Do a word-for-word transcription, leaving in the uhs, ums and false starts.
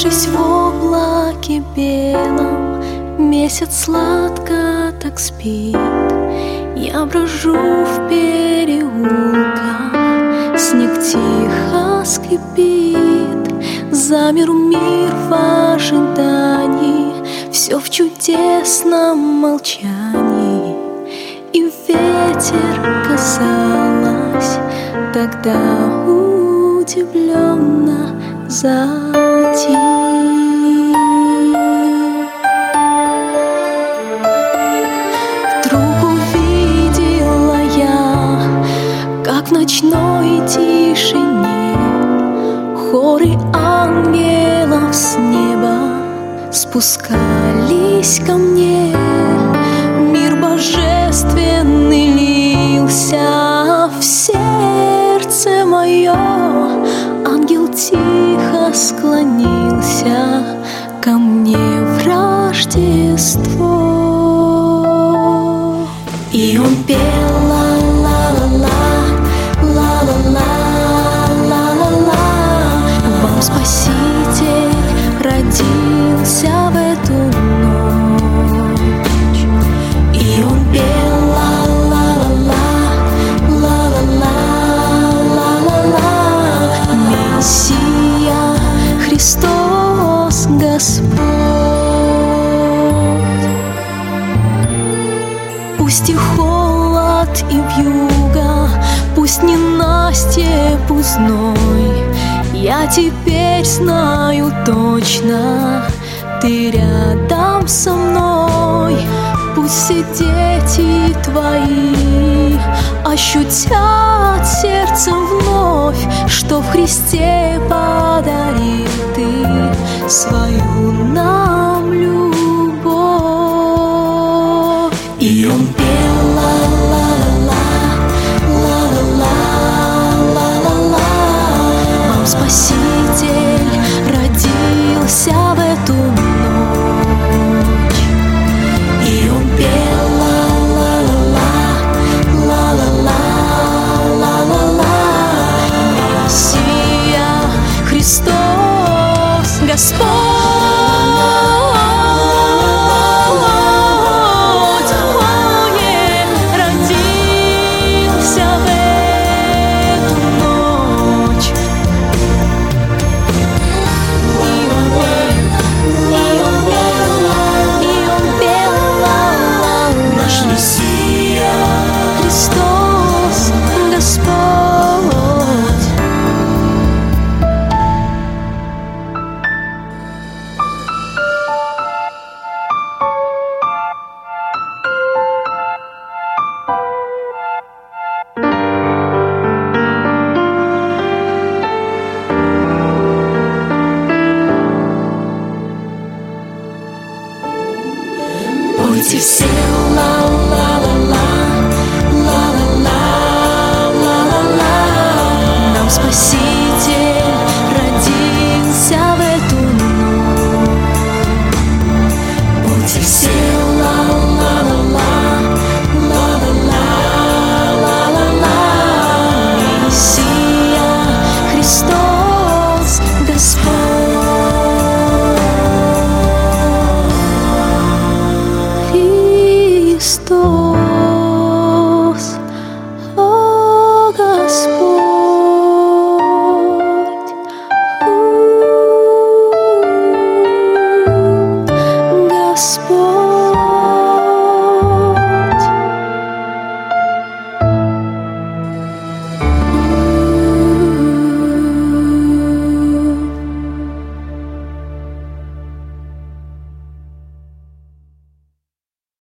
Укрывшись в облаке белом, месяц сладко так спит. Я брожу в переулках, снег тихо скрипит. Замер мир в ожидании, все в чудесном молчании. И ветер, казалось, тогда удивленно затих. Вдруг увидела я, как в ночной тишине хоры ангелов с неба спускались ко мне. Мир божественный лился в сердце мое. Ангел тихо склонился ко мне в Рождество. И он пел ла-ла-ла-ла, ла-ла-ла, ла-ла-ла. Вам Спаситель родился в эту ночь. И он пел ла-ла-ла-ла, ла-ла-ла, ла-ла-ла. Мессия, Христос Господь. Пусть и холод, и вьюга, пусть ненастье, пусть зной, я теперь знаю точно, ты рядом со мной. Пусть все дети твои ощутят сердцем вновь, что в Христе подарил ты свою нам любовь. И он пел ла-ла-ла, ла-ла-ла, ла-ла-ла. Вам Спаситель родился в эту ночь. И он пел ла-ла-ла, ла-ла-ла, ла-ла-ла. Мессия, Христос Господь. Пойте все ла-ла-ла-ла, ла-ла-ла, ла-ла-ла. Нам Спаситель родился в эту ночь. Пойте все ла-ла-ла-ла, ла-ла-ла, ла-ла-ла. Мессия, Христос Господь. Христос, о Господь, Господь.